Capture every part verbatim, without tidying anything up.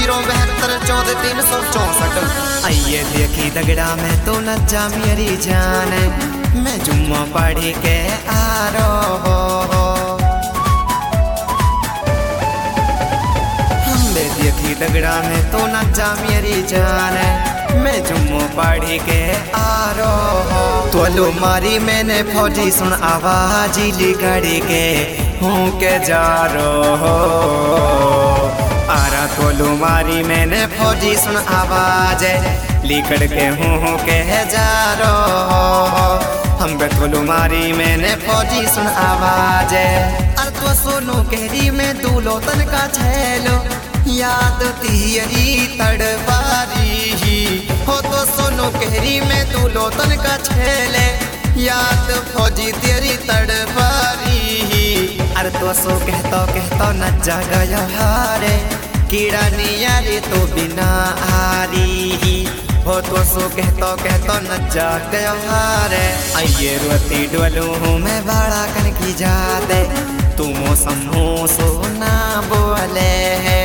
बहत्तर चौदह तीन सौ चौसठ। आइए देखी दगड़ा में तो नचा मेरी जान, मैं जुम्मा पढ़ी के आ रो हो। हमने देखी दगड़ा में तो नचा मेरी जान, मैं जुम्मा पढ़ी के आ रो हो। तोलो मारी मैंने फौजी सुन आवाज लिखड़ी के हूँ के जा रो हो। आरा तोलो मारी मैंने फौजी सुन आवाज लिखड़ के हूँ के जा रो हो। हम बे तोलो मारी मैंने फौजी सुन आवाज, अर तो सोनू कहरी में दूलो तन का छेलो याद तिहरी तड़पारी हो। तो सोनू कहरी में दूलो तन का छेले याद फौजी तेरी तड़पारी। अरे तो सो कहतो कहतो न जगह हारे कीड़ा नियारे तो बिना आरी हो। तो सो कहतो कहतो न जगह हारे आइए रोती डोलू हूँ मैं बड़ा कन की जाते तू मौसम हो सोना बोले है।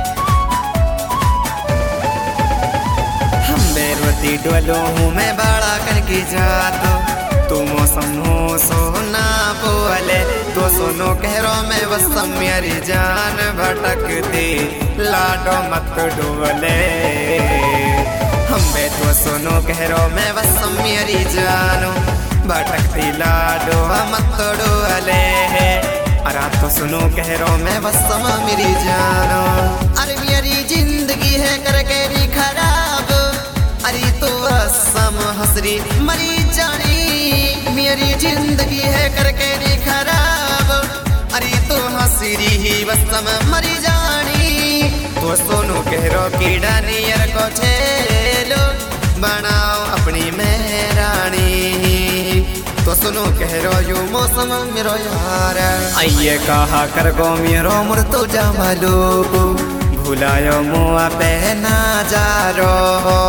हम बेरोती डोलू हूँ मैं बड़ा कन की जातो तू मौसम हो सोना बोले। तो सुनो कहरो में वसम मेरी जान भटकती लाडो मत डोले। हम बे तो सुनो कहरो में वसम मेरी जानो भटकती लाडो मत डोले। अरे तो सुनो कहरो में वसम मेरी जानो, अरे मेरी जिंदगी है करके भी खराब, अरे तो वसम हसरी मरी जानी। मेरी जिंदगी है करके भी खराब, अरे तो हंसरी ही वसम मरी जानी। तो सोनू कहरो कीड़ा नियर को छेलो बनाओ अपनी मेहरानी। तो सुनो कहरो यू मौसम मेरो यार आइए कहा कर गो मेरो मुर्तु जमलो भुलायो मुआ पे ना जा रो हो।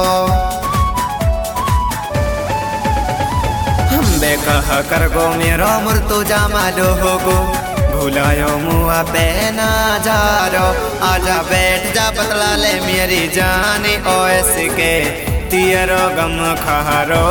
बे कहा कर गो मेरो मुर्तु जमलो गो भुलायो मुआ पे ना जा रो। आजा बैठ जा बतला ले मेरी जानी ओएस के तियरो गम खारो।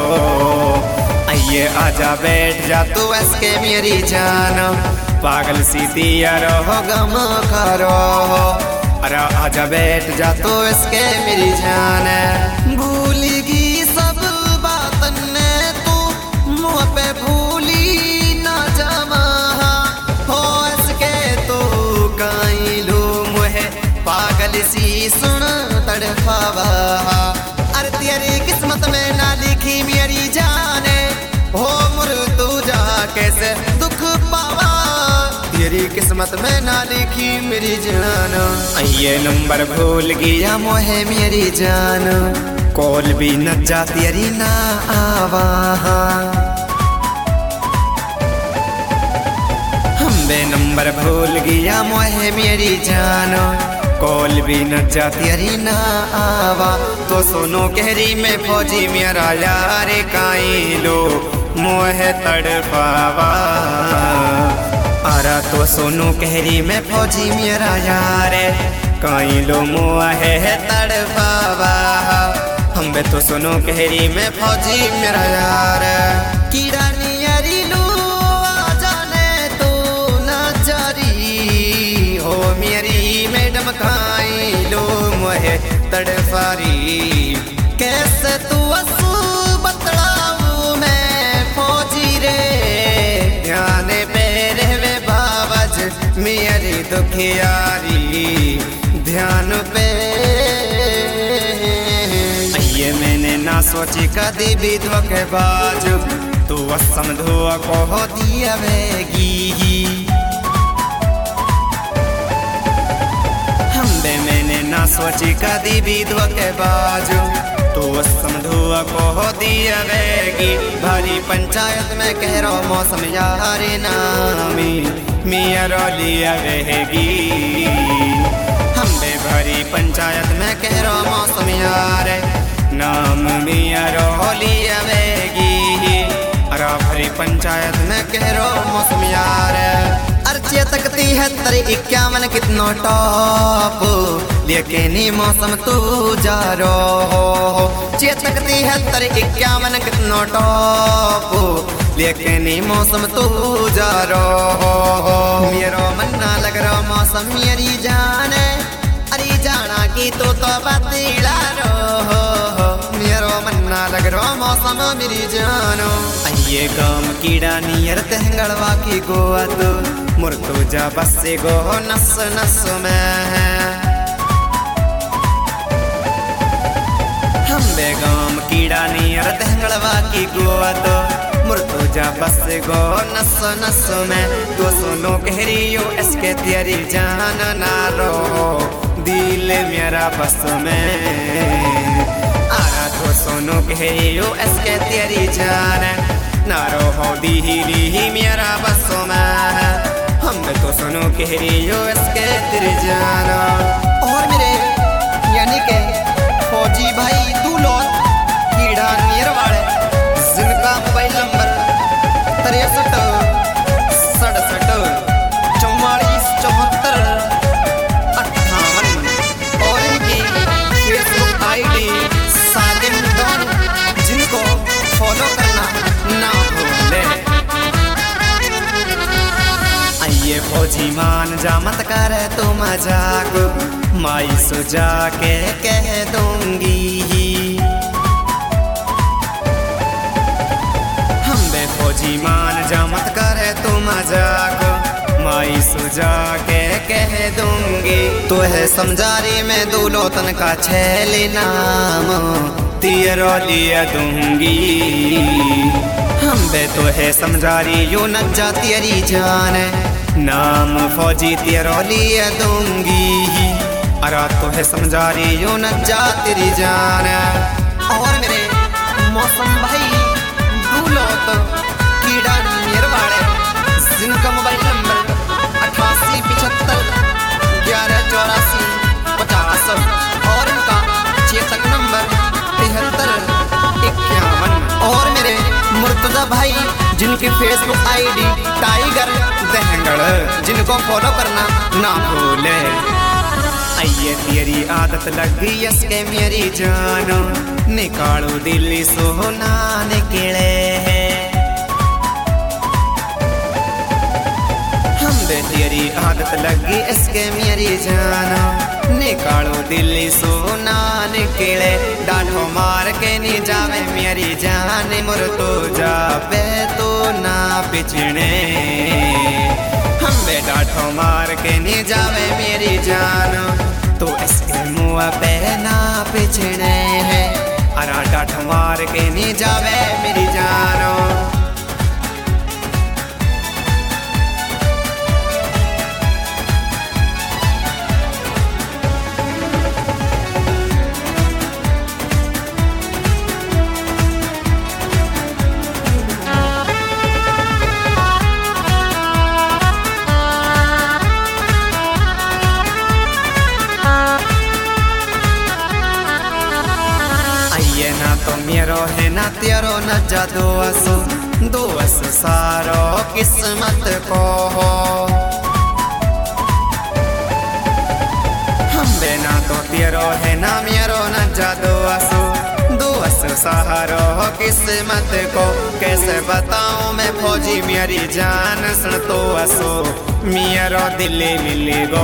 आइए आजा बैठ जा तू ऐसके मेरी जान पागल सी तियरो गम खारो। अरे आजा बैठ जा तू ऐसके मेरी जान भूलेगी सब बातन तू मुँह पे भूली ना जमा हो। ऐसके तो काई लो मुहे पागल सी सुन तड़पावा। अरे तेरी किस्मत में ना लिखी मेरी जाने हो मुर तू जा कैसे दुख पावा। तेरी किस्मत में ना लिखी मेरी जान ये नंबर भूल गया मोहे मेरी जान कॉल भी न जा तेरी ना आवा। हम बे नंबर भूल गया मोहे मेरी जान कॉल भी न जा तेरी ना आवा। तो सुनो कहरी में फौजी मेरा यार काई लो मोहे तड़पावा। अरे तो सुनो कहरी में फौजी मेरा यार काई लो मोहे तड़पावा। हम बे तो सुनो कहरी में फौजी मेरा यार कीड़ा नियरी लो आ जाने तो न जारी हो। मेरी मैडम खाई लो मोहे तड़पारी कैसे तू असू बतलाऊ मैं फौजी रे। ध्यान पे रहवे बाबज मेरी दुखियारी ध्यान पे। ये मैंने ना सोची कदी भी धोखेबाज तू असम धुआ को हो दिया वेगी। बे मैंने ना सोची कदी भी धोखेबाज तू समझुआ को हो दिया वेगी। भारी पंचायत में कह रो मौसम यारे नामी मिया रो लिया वेगी। हम बे भारी पंचायत में कह रो मौसम यारे नाम मिया रो लिया वेगी। अरे भारी पंचायत में कह रो मौसम यार अर्चे तकती है तेरे इक्यावन कितनो टॉप, लेकिन मौसम तू जा रो चेतकती है तेरे इक्यावन कितनो टॉप, लेकिन मौसम तू जा रो मेरो मन्ना लग रहा मौसम मेरी जाने अरे जाना की तो तो बतीला रो मेरो मन्ना लग रहा मौसम मेरी जानो ये गाम कीड़ा नियर तेंगड़वा की गोवा तो मुर्तु जा बस से गो नस नस में हम बेगाम कीड़ा नियर तेंगड़वा की गोवा तो मुर्तु जा बस से गो नस नस में तो सुनो कहरियो इसके तेरी जान ना रो दिल मेरा बस में आरा तो सुनो कहरियो इसके तेरी जान नारो हो दीही मेरा बसों में हम तो सुनो कहरियो इसके तेरे जाना और मेरे यानी के फौजी भाई दूलोत कीड़ा नीर वाले जिनका मोबाइल नंबर तिरसठ सड़सठ चौवालीस चौहत्तर अट्ठावन और इनकी Facebook I D Sadim Don जिनको फॉलो करना ना भूले। आइए फौजी मान जा मत कर तो मजाक माई सुजा के कह दूंगी हम बे फौजी मान जा मत कर तो मजाक माई सुजा के कह दूंगी तो है समझारी में दूलोतन का छैली नाम तेरो लिया दूंगी हम बे तो है समझारी यू न जा तेरी जान नाम फौजी तेरो लिया दूंगी अरा तो है समझारी यू न जा तेरी जान और मेरे मौसम भाई दूलोत कीड़ा मेरवाड़े जिनका मोबाइल नंबर अठासी पिछहत्तर ग्यारह चौरासी पचास और इनका चेतक नंबर तिहत्तर इक्यावन और मेरे मुर्तजा भाई जिनकी फेसबुक आईडी टाइगर दहंगड़ जिनको फॉलो करना ना भूले। आइए तेरी आदत लग गई इसके मेरी जानो निकालो दिल्ली सोना निकले हम बे तेरी आदत लग गई इसके मेरी जानो निकालो दिल्ली सोना निकले डाढ़ो मार के नी जावे मेरी जान मुर तो जावे तो ना पिछड़े हम बे डाढ़ो मार के नी जावे मेरी जान तो इसके मुँह पे ना पिछड़े है अरा डाढ़ो मार के नी जावे मेरी जानो मेरो है ना तेरो न जा दोस दोस सारो किस्मत को हो हम बिना तो तेरो है ना मेरो न जा दोस दोस सहारो किस्मत को कैसे बताऊं मैं फौजी मेरी जान सुन तो असो मेरो दिल्ली मिली गो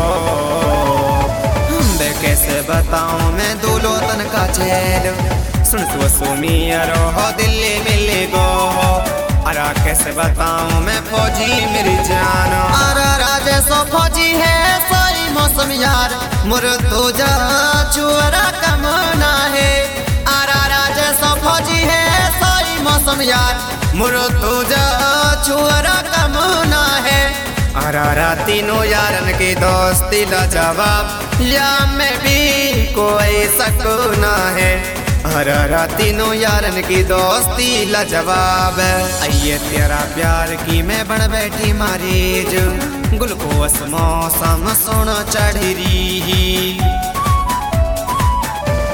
हम कैसे बताऊं मैं दूलोतन का चेल सुन तो सुमियरो हो दिल्ली मिले गो अरा कैसे बताऊं मैं फौजी मेरी जानो अरा राजे सो फौजी है सोई मौसम यार मुर तो जा चुरा कमना है अरा राजे सो फौजी है सोई मौसम यार मुर तो जा चुरा कमना है अरा रातीनो यारन की दोस्ती लाजवाब या में भी कोई सकूना है हरा रातीनो यारन की दोस्ती लाजवाब आइए तेरा प्यार की मैं बन बैठी मारीज गुलकोस मौसम सोना चढ़ी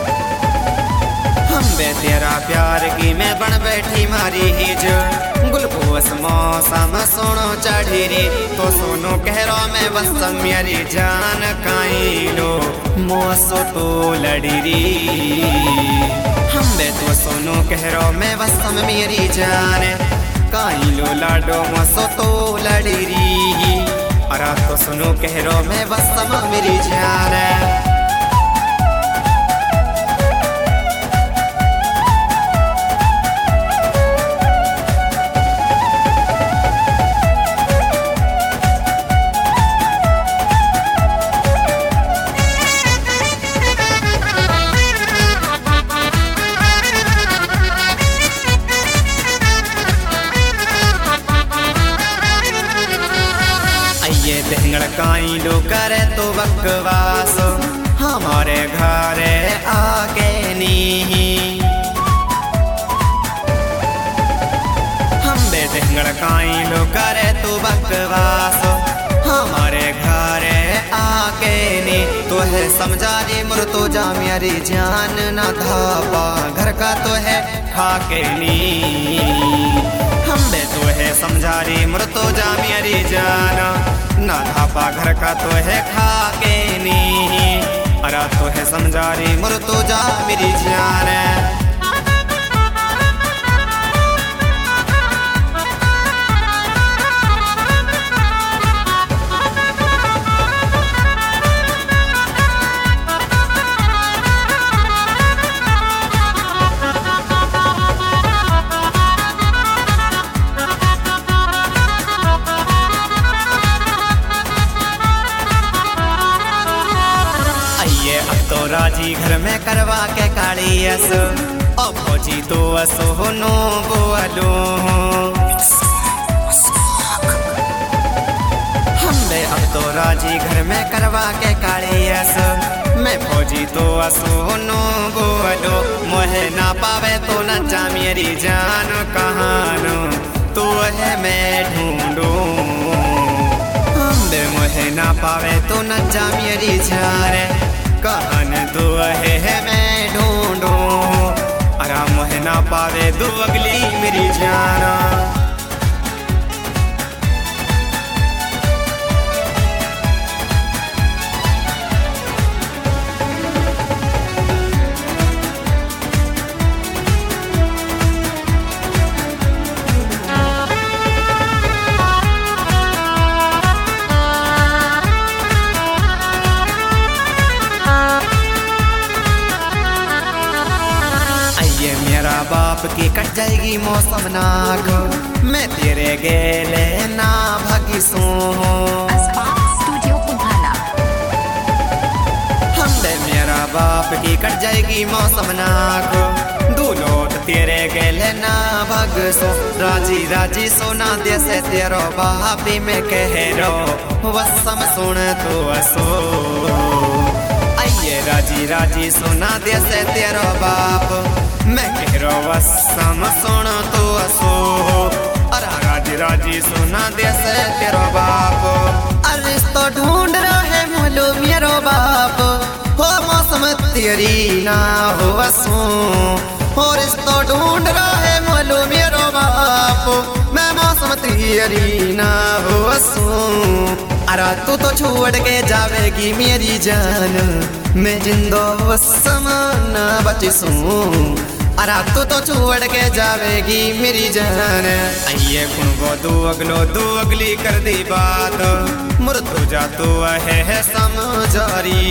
हम बे तेरा प्यार की मैं बन बैठी मारीज गुल उस मौसम सुनो चढ़ी री तो सुनो कहरो में बस मेरी जान काई लो मोसो तो लड़ी री हम बे तो सुनो कहरो में बस मेरी जान काई लो लाडो मोसो तो लड़ी री अरा तो सुनो कहरो में बस मेरी जान देंगड़ काई लो करे तो बकवास हमारे घरे आके नी हम बे देंगड़ काई लो करे तो बकवास हमारे घरे आके नी तो है समझा रे मुर तो जा मेरी जान ना धापा घर का तो है खाके नी हम बे तो है समझा रे मुर तो जा मेरी जान ना धापा घर का तो है खाके नी अरा तो है समझा रे मुर तो जा मेरी जान तो राजी घर में करवा के काड़ी अस ओ फौजी तो असो नो बोलो हम बे अब तो राजी घर में करवा के काड़ी अस मैं फौजी तो असो नो बोलो मोहे ना पावे तो न जा मेरी जान कहानो तो है मैं ढूंढू हम बे मोहे ना पावे तो न जा मेरी जान कहन दो है मैं ढूंढू आराम है ना पावे दो अगली मेरी जाना बाप की कट जाएगी मौसम नाक मैं तेरे गेले ना भागी सो स्टूडियो पुधाना हम बे मेरा बाप की कट जाएगी मौसम नाक दूलोट तेरे गेले ना भाग सो राजी राजी सोना दे से तेरो बाप भी मैं कह रो वसम सुन तो असो आइए राजी राजी सोना दे से तेरो बाप मैं कह रो वसम सुन तो असो अरा राजी राजी सोना दे से तेरो बाप अरे तो ढूंढ रहे मोलो मेरो बाप हो मौसम तेरी ना हो असो और इस तो ढूंढ रहे मोलो मेरो बाप मैं मौसम तेरी ना हो असो अरा तू तो छोड़ के जावेगी मेरी जान मैं जिंदो वसम ना बचसू अरा तू तो छोड़ के जावेगी मेरी जान आइए कुणगो दो अगलो दो अगली कर दी बात मुर तो जा तो है, है समझारी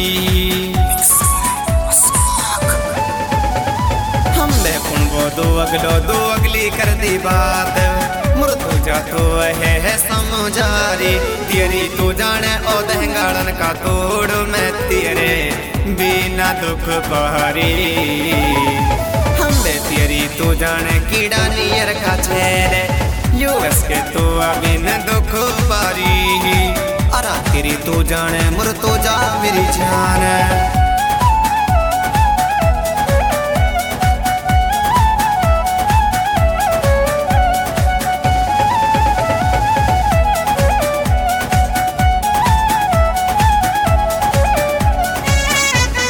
हमने कुणगो दो अगलो दो अगली कर दी बात मुर तो जा तो है, है समझारी तेरी तू जाने ओ दहंगाड़न का तोड़ मैं तेरे बिना दुख बहारी तेरी तू जाने कीड़ा नियर का छेरे यूएस के तू अबिन दुख पारी अरा तेरी तू जाने मुर तो जा मेरी जान